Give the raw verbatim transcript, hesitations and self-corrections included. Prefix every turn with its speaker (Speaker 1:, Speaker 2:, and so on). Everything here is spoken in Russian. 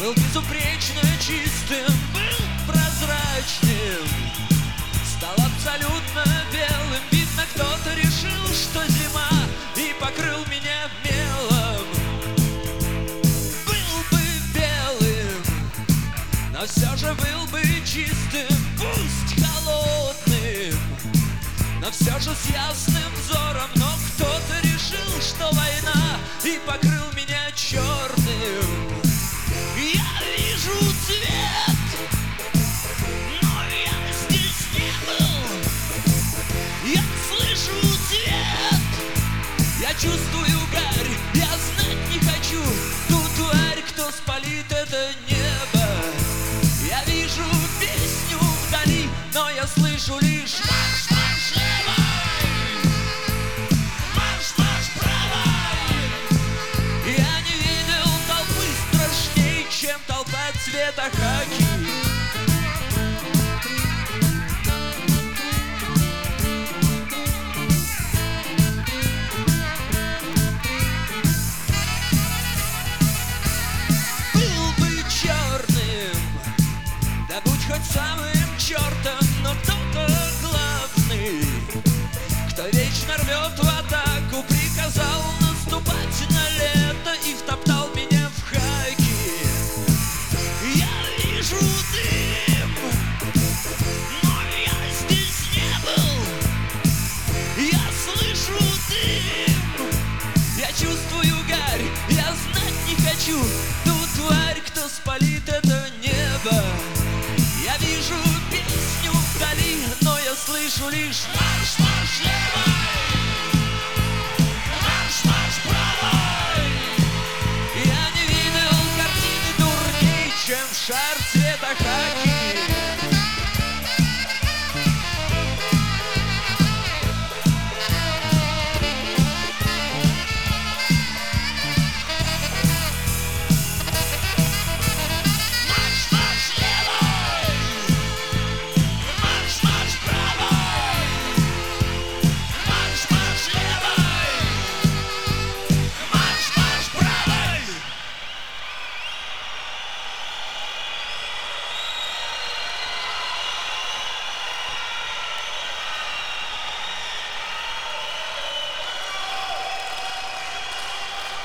Speaker 1: был безупречно чистым, был прозрачным, стал абсолютно белым. Видно, кто-то решил, что зима, и покрыл меня мелом. Был бы белым, но все же был бы чистым, пусть холодным, но все же с ясным взором. Но кто-то решил, что война, и покрыл меня черным. Я вижу цвет, но я здесь не был. Я слышу цвет, я чувствую гарь, я знать не хочу ту тварь, кто спалит это небо. Я вижу песню вдали, но я слышу лишь марш, марш левой, марш, марш правой. Я не видел толпы страшней, чем толпа цвета хаки. Был бы черным, да будь хоть самым чертом, но кто-то главный, кто вечно рвет в атаку, приказал наступать на лето и втоптал меня в хаки. Я вижу дым, но я здесь не был. Я слышу дым, я чувствую гарь, я знать не хочу ту тварь, кто спалит это небо. Я вижу песню вдали, но я слышу лишь марш, марш левой, марш, марш правой. Я не видел картины дурней, чем шар цвета хаки.